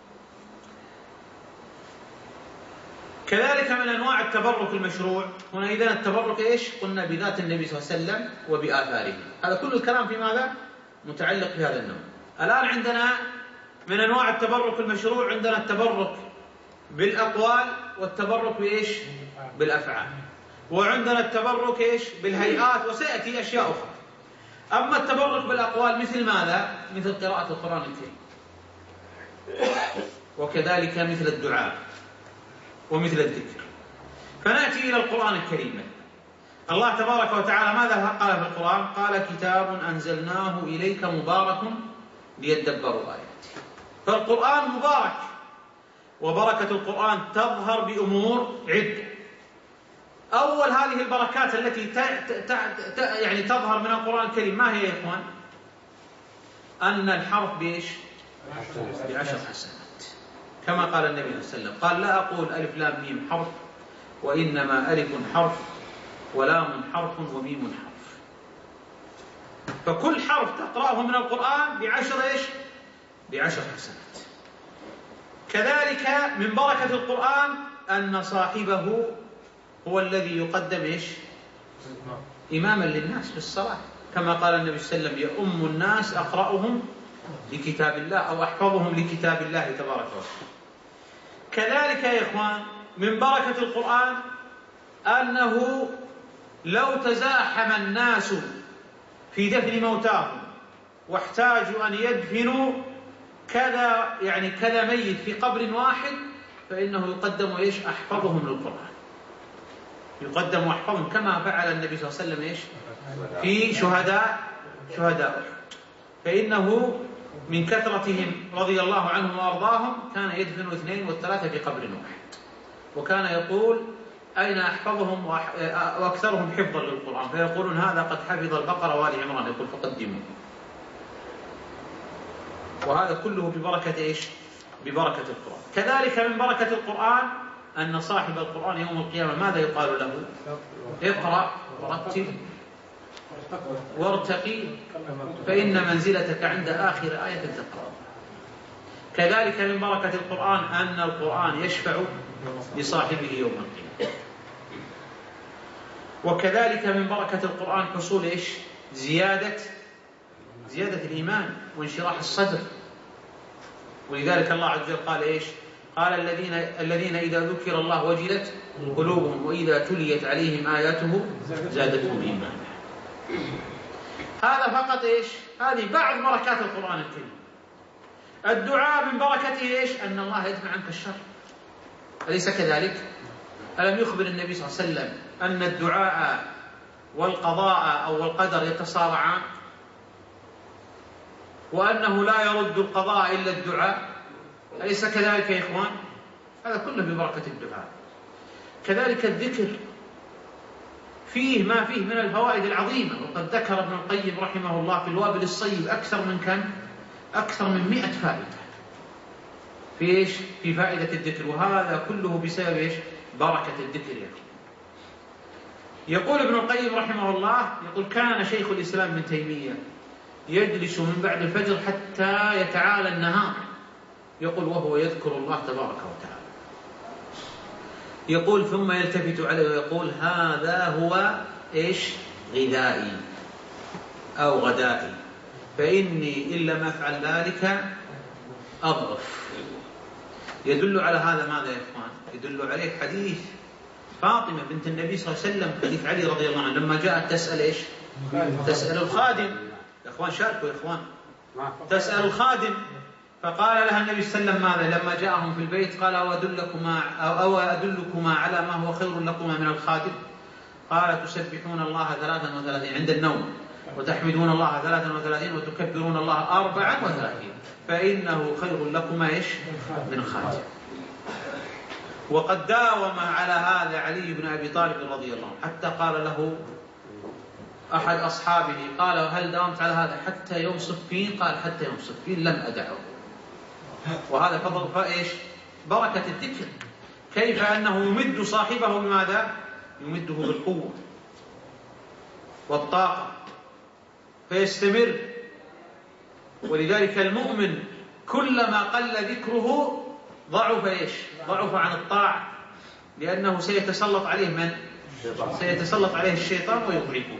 كذلك من أنواع التبرك المشروع هنا إذن التبرك إيش؟ قلنا بذات النبي صلى الله عليه وسلم وبآثاره. هذا كل الكلام في ماذا؟ متعلق بهذا النوع. الآن عندنا من أنواع التبرك المشروع عندنا التبرك بالأقوال والتبرك بإيش؟ بالأفعال. وعندنا التبرك إيش؟ بالهيئات، وسيأتي أشياء أخرى. أما التبرك بالأقوال مثل ماذا؟ مثل قراءة القرآن الكريم، وكذلك مثل الدعاء ومثل الذكر. فنأتي إلى القرآن الكريم. الله تبارك وتعالى ماذا قال في القرآن؟ قال كتاب أنزلناه إليك مبارك ليدبروا آياته. فالقرآن مبارك، وبركة القرآن تظهر بأمور عدة. أول هذه البركات التي ت... ت... ت... يعني تظهر من القرآن الكريم ما هي يا إخوان؟ أن الحرف بإيش؟ بعشر حسنات، كما قال النبي صلى الله عليه وسلم، قال لا أقول ألف لام ميم حرف، وإنما ألف حرف ولام حرف وميم حرف. فكل حرف تقرأه من القرآن بعشر إيش؟ بعشر حسنات. كذلك من بركة القرآن أن صاحبه هو الذي يقدم إيش؟ إماما للناس في الصلاة، كما قال النبي صلى الله عليه وسلم يؤم الناس أقرأهم لكتاب الله أو أحفظهم لكتاب الله تبارك وتعالى. كذلك يا إخوان من بركة القرآن أنه لو تزاحم الناس في دفن موتاهم واحتاجوا أن يدفنوا كذا يعني كذا ميت في قبر واحد فإنه يقدم إيش؟ أحفظهم للقرآن، يقدم أحفظهم كما فعل النبي صلى الله عليه وسلم إيش؟ في شهداء شهداء أحد. فإنه من كثرتهم رضي الله عنهم وأرضاهم كان يدفن اثنين والثلاثة في قبر واحد، وكان يقول أين أحفظهم وأكثرهم حفظا للقرآن؟ فيقولون هذا قد حفظ البقرة وآل عمران، يقول فقدموا. وهذا كله ببركة إيش؟ ببركة القرآن. كذلك من بركة القرآن أن صاحب القرآن يوم القيامة ماذا يقال له؟ اقرأ ورتل وارتقي فإن منزلتك عند آخر آية تقرأ. كذلك من بركة القرآن أن القرآن يشفع لصاحبه يوم القيامة. وكذلك من بركة القرآن حصول إيش؟ زيادة زيادة الإيمان وانشراح الصدر. ولذلك الله عز وجل قال إيش؟ قال الذين الذين إذا ذكر الله وجلت قلوبهم وإذا تليت عليهم آياته زادتهم إيمانا. هذا فقط إيش؟ هذه بعض بركات القرآن الكريم. الدعاء من بركته إيش؟ أن الله يدفع عنك الشر، أليس كذلك؟ ألم يخبر النبي صلى الله عليه وسلم أن الدعاء والقضاء أو القدر يتصارعان، وأنه لا يرد القضاء إلا الدعاء، أليس كذلك يا إخوان؟ هذا كله ببركة الدعاء. كذلك الذكر فيه ما فيه من الفوائد العظيمة، وقد ذكر ابن القيم رحمه الله في الوابل الصيب أكثر من كم؟ أكثر من مئة فائدة في إيش؟ في فائدة الذكر، وهذا كله بسبب إيش؟ بركة الذكر. يعني. يقول ابن القيم رحمه الله، يقول كان شيخ الإسلام ابن تيمية يجلس من بعد الفجر حتى يتعالى النهار، يقول وهو يذكر الله تبارك وتعالى. يقول ثم يلتفت عليه ويقول هذا هو إيش؟ غذائي أو غدائي، فإني إن لم أفعل ذلك أضعف. يدل على هذا ماذا يا إخوان؟ يدل عليه حديث فاطمة بنت النبي صلى الله عليه وسلم، حديث علي رضي الله عنه لما جاءت تسأل إيش؟ تسأل الخادم. يا إخوان شاركوا يا إخوان. تسأل الخادم، فقال لها النبي صلى الله عليه وسلم ماذا لما جاءهم في البيت؟ قال أو أدلكما, أو أدلكما على ما هو خير لكما من الخادم؟ قال تسبحون الله ثلاثا وثلاثين عند النوم، وتحمدون الله ثلاثا وثلاثين، وتكبرون الله أربعا وثلاثين، فإنه خير لكما إيش؟ من خادم. وقد داوم على هذا علي بن أبي طالب رضي الله عنه، حتى قال له أحد أصحابه قال هل داومت على هذا حتى يوم صفين؟ قال حتى يوم صفين لم أدعه. وهذا فضل فإيش؟ بركة الذكر، كيف أنه يمد صاحبه بماذا؟ يمده بالقوة والطاقة فيستمر. ولذلك المؤمن كلما قل ذكره ضعف إيش؟ ضعف عن الطاعة، لأنه سيتسلط عليه من؟ سيتسلط عليه الشيطان ويضعفه.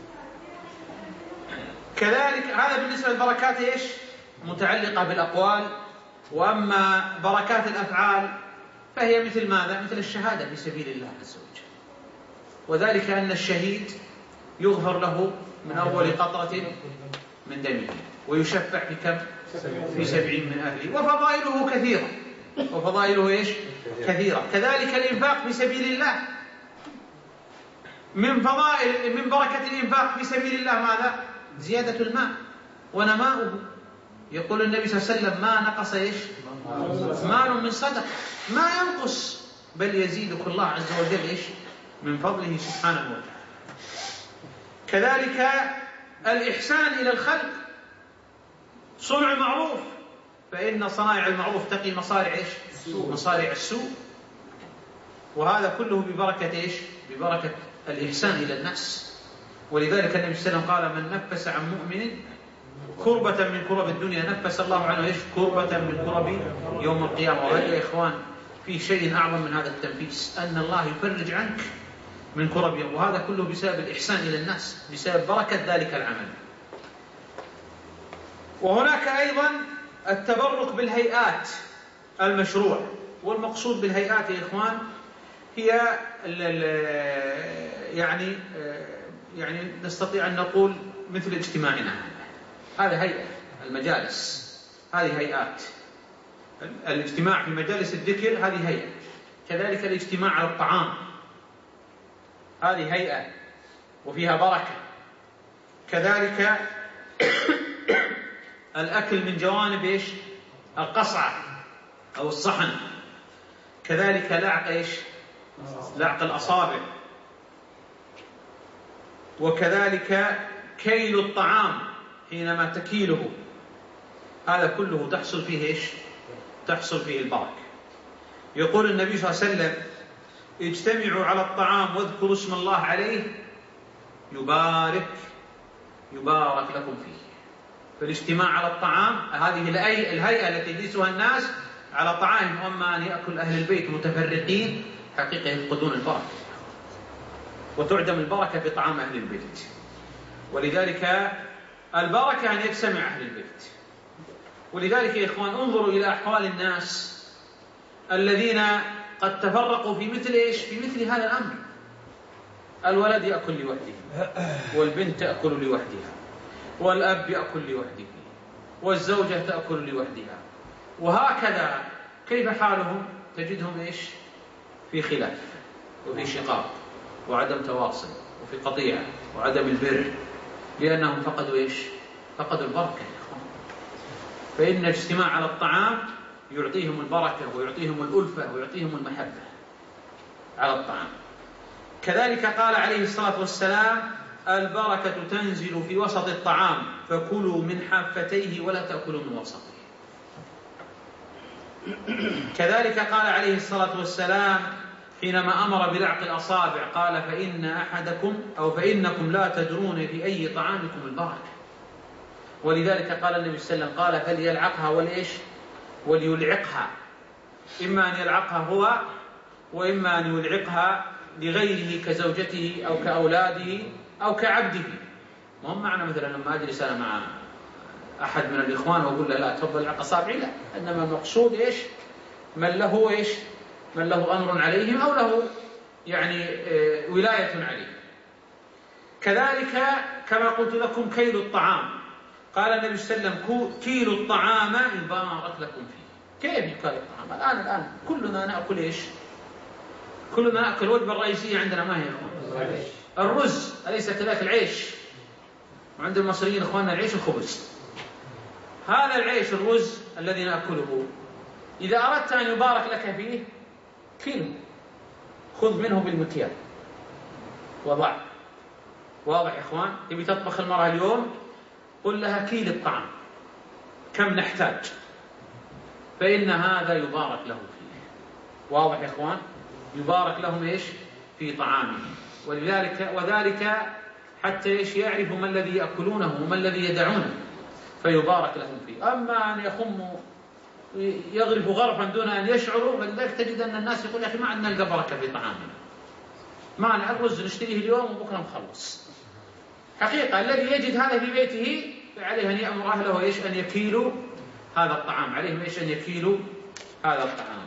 كذلك هذا بالنسبة للبركات إيش؟ متعلقة بالأقوال. وأما بركات الأفعال فهي مثل ماذا؟ مثل الشهادة في سبيل الله عز وجل، وذلك أن الشهيد يغفر له من أول قطرة من دمه ويشفع في كم؟ في سبعين من أهله، وفضائله كثيرة. وفضائله إيش؟ كثيرة. كذلك الإنفاق في سبيل الله، من فضائل من بركة الإنفاق في سبيل الله ماذا؟ زيادة الماء ونماؤه. يقول النبي صلى الله عليه وسلم ما نقص إيش؟ مال من صدقة، ما ينقص بل يزيدك الله عز وجل إيش؟ من فضله سبحانه وتعالى. كذلك الإحسان إلى الخلق، صنع المعروف، فإن صنائع المعروف تقي مصارع إيش؟ مصارع السوء. وهذا كله ببركة إيش؟ ببركة الإحسان إلى الناس. ولذلك النبي صلى الله عليه وسلم قال من نفس عن مؤمن كربة من كرب الدنيا نفس الله عنه إيش؟ كربة من كرب يوم القيامة. وهذا يا إخوان في شيء أعظم من هذا التنفيس، أن الله يفرج عنك من كرب يوم، وهذا كله بسبب الإحسان إلى الناس، بسبب بركة ذلك العمل. وهناك أيضا التبرك بالهيئات المشروع. والمقصود بالهيئات يا إخوان هي ال ال يعني يعني نستطيع أن نقول مثل اجتماعنا، هذا هيئة المجالس، هذه هيئات. الاجتماع في مجالس الذكر هذه هيئة. كذلك الاجتماع على الطعام هذه هيئة وفيها بركة. كذلك الأكل من جوانب إيش؟ القصعة أو الصحن. كذلك لعق إيش؟ لعق الأصابع. وكذلك كيل الطعام حينما تكيله، هذا كله تحصل فيه إيش؟ تحصل فيه البركة. يقول النبي صلى الله عليه وسلم اجتمعوا على الطعام واذكروا اسم الله عليه يبارك يبارك لكم فيه. فالاجتماع على الطعام هذه الهيئة التي يجلسها الناس على طعام، أما أن يأكل أهل البيت متفرقين حقيقة يفقدون البركة، وتعدم البركة في طعام أهل البيت. ولذلك البركة أن يجتمع أهل البيت. ولذلك يا إخوان انظروا إلى أحوال الناس الذين قد تفرقوا في مثل إيش؟ في مثل هذا الأمر. الولد يأكل لوحده، والبنت تأكل لوحدها، والأب يأكل لوحده، والزوجة تأكل لوحدها، وهكذا. كيف حالهم؟ تجدهم إيش؟ في خلاف وفي شقاق وعدم تواصل وفي قطيعة وعدم البر، لأنهم فقدوا إيش؟ فقدوا البركة يا إخوان. فإن الاجتماع على الطعام يعطيهم البركة ويعطيهم الألفة ويعطيهم المحبة على الطعام. كذلك قال عليه الصلاة والسلام: البركة تنزل في وسط الطعام، فكلوا من حافتيه ولا تأكلوا من وسطه. كذلك قال عليه الصلاة والسلام حينما أمر بلعق الأصابع قال: فإن أحدكم أو فإنكم لا تدرون في أي طعامكم البركة. ولذلك قال النبي صلى الله عليه وسلم: قال: فليلعقها وليش وليلعقها، إما أن يلعقها هو وإما أن يلعقها لغيره كزوجته أو كأولاده أو كعبده. ما هم معنى مثلا لما أجلس أنا مع أحد من الإخوان وأقول له: لا تفضل العق أصابعي، لا، إنما المقصود إيش؟ من له إيش؟ من له أمر عليهم أو له يعني ولاية عليه. كذلك كما قلت لكم كيل الطعام، قال النبي صلى الله عليه وسلم: كيلوا الطعام يبارك لكم فيه. كيف يكال الطعام؟ الآن الآن كلنا نأكل إيش؟ كلنا نأكل. الوجبة الرئيسية عندنا ما هي؟ الرز، أليس كذلك؟ العيش. وعند المصريين إخواننا العيش الخبز. هذا العيش الرز الذي نأكله إذا أردت أن يبارك لك فيه كيلو، خذ منه بالمكيال وضع. واضح يا إخوان؟ تبي تطبخ المرأة اليوم قل لها: كيل الطعام كم نحتاج، فإن هذا يبارك له فيه. واضح يا إخوان؟ يبارك لهم إيش؟ في طعامه. ولذلك وذلك حتى إيش؟ يعرفوا ما الذي يأكلونه وما الذي يدعونه فيبارك لهم فيه. أما أن يخموا يغرفوا غرفا دون أن يشعروا، فلذلك تجد أن الناس يقول: يا أخي ما عندنا نلقى بركة في طعامنا، معنى الرز نشتريه اليوم وبكرة نخلص. حقيقة الذي يجد هذا في بيته عليه أن يأمر أهله إيش؟ أن يكيلوا هذا الطعام، عليهم إيش؟ أن يكيلوا هذا الطعام.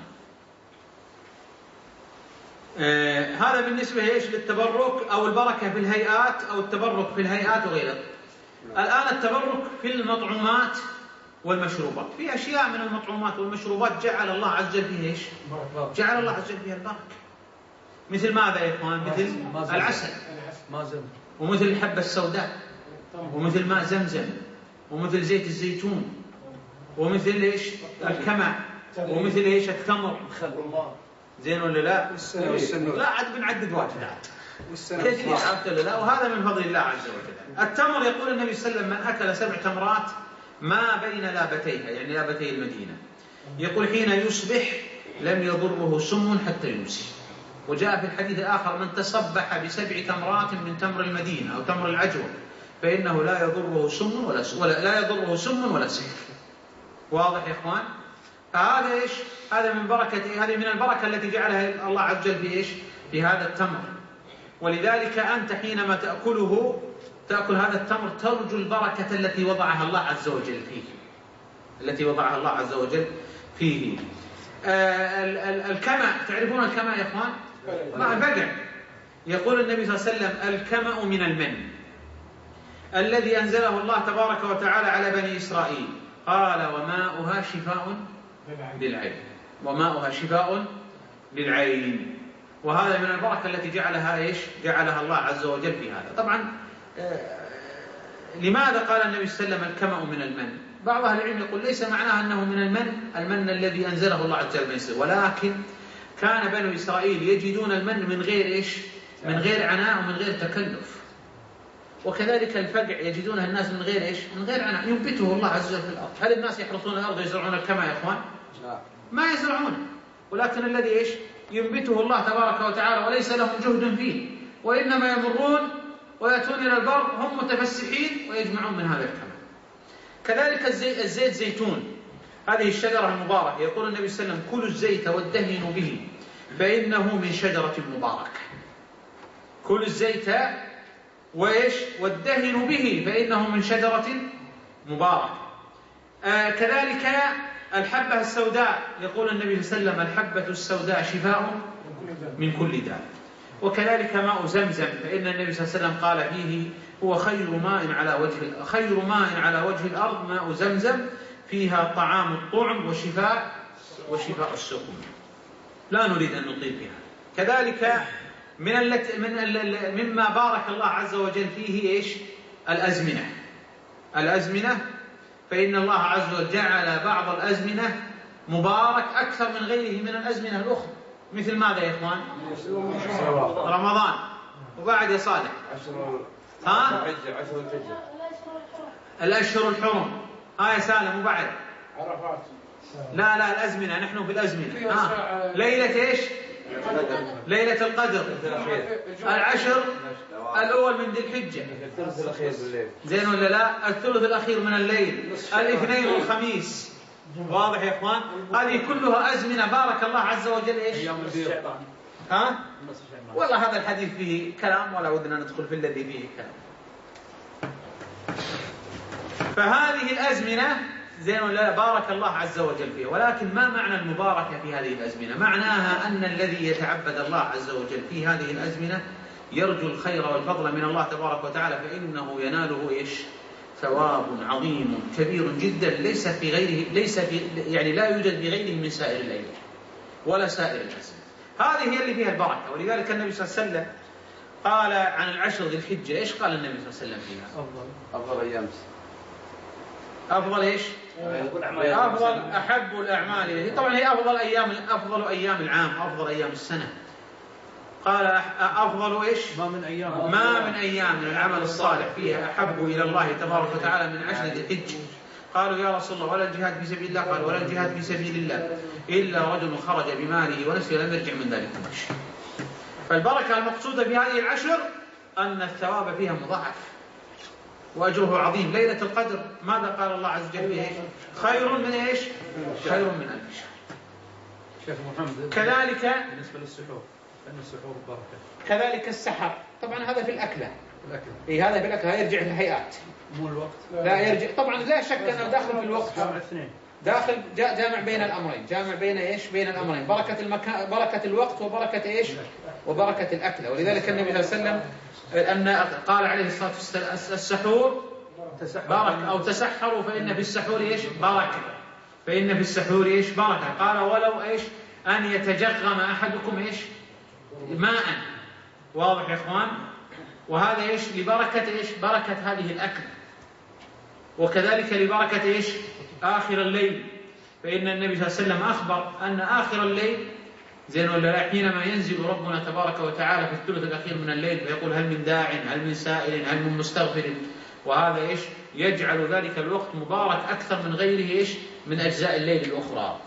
آه هذا بالنسبة إيش؟ للتبرك أو البركة في الهيئات أو التبرك في الهيئات وغيره. الآن التبرك في المطعومات والمشروبات. في أشياء من المطعومات والمشروبات جعل الله عز وجل فيها إيش؟ جعل الله عز وجل فيها البركة. مثل ماذا يا إخوان؟ مثل العسل، ومثل الحبة السوداء، ومثل ماء زمزم، ومثل زيت الزيتون، ومثل إيش؟ الكمع، ومثل إيش؟ التمر. زين ولا لا؟ لا عاد بنعدد واجدات كثير، عرفت ولا لا؟ وهذا من فضل الله عز وجل. التمر يقول النبي صلى الله عليه وسلم: من أكل سبع تمرات ما بين لابتيها، يعني لابتي المدينة، يقول حين يصبح لم يضره سم حتى يمسي. وجاء في الحديث الآخر: من تصبح بسبع تمرات من تمر المدينة أو تمر العجوة فإنه لا يضره سم ولا ولا لا يضره سم ولا سحر. واضح يا إخوان؟ فهذا إيش؟ هذا من بركة، هذه من البركة التي جعلها الله عز وجل في إيش؟ في هذا التمر. ولذلك أنت حينما تأكله تأكل هذا التمر ترجو البركة التي وضعها الله عز وجل فيه، التي وضعها الله عز وجل فيه. آه الكمأ، تعرفون الكمأ يا إخوان؟ مع البقع. يقول النبي صلى الله عليه وسلم: الكمأ من المن الذي أنزله الله تبارك وتعالى على بني إسرائيل، قال: وماؤها شفاء للعين، وماؤها شفاء للعين. وهذا من البركة التي جعلها إيش؟ جعلها الله عز وجل في هذا. طبعا آه لماذا قال النبي صلى الله عليه وسلم: الكمأ من المن؟ بعض أهل العلم يقول ليس معناه أنه من المن المن الذي أنزله الله عز وجل، ولكن كان بنو إسرائيل يجدون المن من غير إيش؟ من غير عناء ومن غير تكلف. وكذلك الفقع يجدونها الناس من غير إيش؟ من غير عناء، ينبته الله عز وجل في الأرض. هل الناس يحرثون الأرض ويزرعون الكمأ يا إخوان؟ لا، ما يزرعونه، ولكن الذي إيش؟ ينبته الله تبارك وتعالى وليس لهم جهد فيه، وإنما يمرون ويأتون إلى البر هم متفسحين ويجمعون من هذا الكمأ. كذلك الزيت, الزيت زيتون، هذه الشجرة المباركة، يقول النبي صلى الله عليه وسلم: كلوا الزيت وادهنوا به فإنه من شجرة مباركة. كلوا الزيت وإيش؟ وادهنوا به فإنه من شجرة مباركة. آه كذلك الحبة السوداء، يقول النبي صلى الله عليه وسلم: الحبة السوداء شفاء من كل داء. وكذلك ماء زمزم، فإن النبي صلى الله عليه وسلم قال فيه: هو خير ماء على وجه خير ماء على وجه الأرض ماء زمزم، فيها طعام الطعم وشفاء وشفاء السقم. لا نريد أن نطيل بها. كذلك من التي من مما بارك الله عز وجل فيه إيش؟ الأزمنة. الأزمنة، فإن الله عز وجل جعل بعض الأزمنة مبارك أكثر من غيره من الأزمنة الأخرى. مثل ماذا يا إخوان؟ رمضان. وبعد يا صالح ها؟ الأشهر الحرم. ها يا سالم. وبعد عرفات. لا لا الأزمنة، نحن في الأزمنة. ها. ليلة إيش؟ ليلة القدر. العشر الأول من ذي الحجة. الثلث الأخير بالليل. زين ولا لا؟ الثلث الأخير من الليل. الاثنين والخميس. واضح يا إخوان؟ هذه كلها أزمنة بارك الله عز وجل إيش؟ ها؟ والله هذا الحديث فيه كلام ولا ودنا ندخل في الذي فيه كلام. فهذه الأزمنة زين ولا لا؟ بارك الله عز وجل فيها. ولكن ما معنى المباركة في هذه الأزمنة؟ معناها أن الذي يتعبد الله عز وجل في هذه الأزمنة يرجو الخير والفضل من الله تبارك وتعالى، فإنه يناله إيش؟ ثواب عظيم كبير جدا ليس في غيره، ليس في يعني لا يوجد بغيره من سائر الأيام ولا سائر الأزمنة. هذه هي اللي فيها البركة. ولذلك النبي صلى الله عليه وسلم قال عن العشر ذي الحجة، إيش قال النبي صلى الله عليه وسلم فيها؟ أفضل أفضل أيام. أفضل إيش؟ أفضل أحب الأعمال إليه. طبعا هي أفضل أيام، أفضل أيام العام، أفضل أيام السنة. قال أفضل إيش؟ ما من أيام ما من أيام العمل الصالح فيها أحب إلى الله تبارك وتعالى من عشر ذي الحجة. قالوا يا رسول الله ولا الجهاد في سبيل الله؟ قال ولا الجهاد في سبيل الله إلا رجل خرج بماله ونفسه لم يرجع من ذلك شيء. فالبركة المقصودة في هذه العشر أن الثواب فيها مضاعف وأجره عظيم. ليلة القدر ماذا قال الله عز وجل فيها؟ خير من إيش؟ خير من ألف شهر. شيخ محمد كذلك بالنسبة للسحور، أن السحور بركة. كذلك السحر. طبعا هذا في الأكلة. الأكل. إيه هذا في الأكلة يرجع في الهيئات. مو الوقت. لا يرجع طبعا، لا شك أنه داخل في الوقت. جامع اثنين. داخل جامع بين الأمرين، جامع بين إيش؟ بين الأمرين، بركة المكان، بركة الوقت وبركة إيش؟ وبركة الأكلة. ولذلك النبي صلى الله عليه وسلم أن قال عليه الصلاة والسلام السحور بركة، أو تسحروا فإن في السحور إيش؟ بركة. فإن في السحور إيش؟ بركة. قال ولو إيش؟ أن يتجغم أحدكم إيش؟ ماء. واضح يا إخوان؟ وهذا إيش؟ لبركة إيش؟ بركة هذه الأكل. وكذلك لبركة إيش؟ آخر الليل. فإن النبي صلى الله عليه وسلم أخبر أن آخر الليل زين ولا لا حينما ينزل ربنا تبارك وتعالى في الثلث الأخير من الليل فيقول هل من داع، هل من سائل، هل من مستغفر. وهذا إيش؟ يجعل ذلك الوقت مبارك أكثر من غيره إيش؟ من أجزاء الليل الأخرى.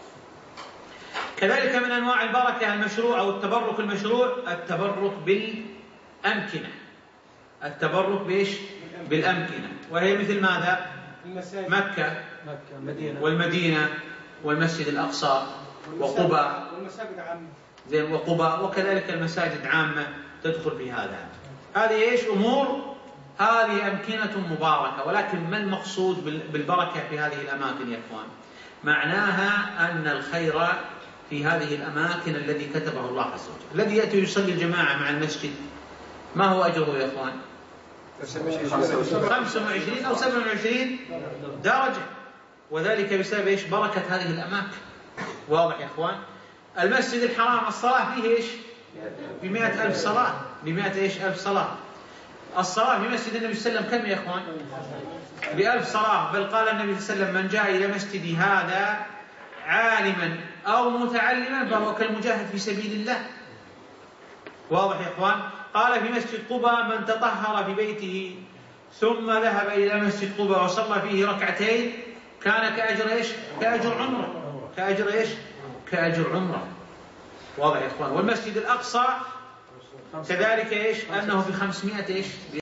كذلك من أنواع البركة المشروع أو التبرك المشروع التبرك بالأمكنة. التبرك بإيش؟ بالأمكنة. وهي مثل ماذا؟ مكة والمدينة والمسجد الأقصى وقباء والمساجد عامة. زين وقباء وكذلك المساجد عامة تدخل في هذا. هذه إيش؟ أمور، هذه أمكنة مباركة. ولكن ما المقصود بالبركة في هذه الأماكن يا إخوان؟ معناها أن الخير في هذه الأماكن الذي كتبه الله عز وجل. الذي يأتي يصلي الجماعة مع المسجد ما هو أجره يا إخوان؟ خمسة وعشرين أو سبعة وعشرين درجة. وذلك بسبب إيش؟ بركة هذه الأماكن. واضح يا إخوان؟ المسجد الحرام الصلاة فيه إيش؟ بمئة ألف صلاة، بمئة إيش؟ ألف صلاة. الصلاة في مسجد النبي صلى الله عليه وسلم كم يا إخوان؟ بألف صلاة. بل قال النبي صلى الله عليه وسلم من جاء إلى مسجدي هذا عالما أو متعلما فهو كالمجاهد في سبيل الله. واضح يا إخوان؟ قال في مسجد قباء من تطهر في بيته ثم ذهب إلى مسجد قباء وصلى فيه ركعتين كان كأجر إيش؟ كأجر عمره. كأجر إيش؟ كأجر عمره. واضح يا إخوان؟ والمسجد الأقصى كذلك إيش؟ أنه في خمسمائة إيش؟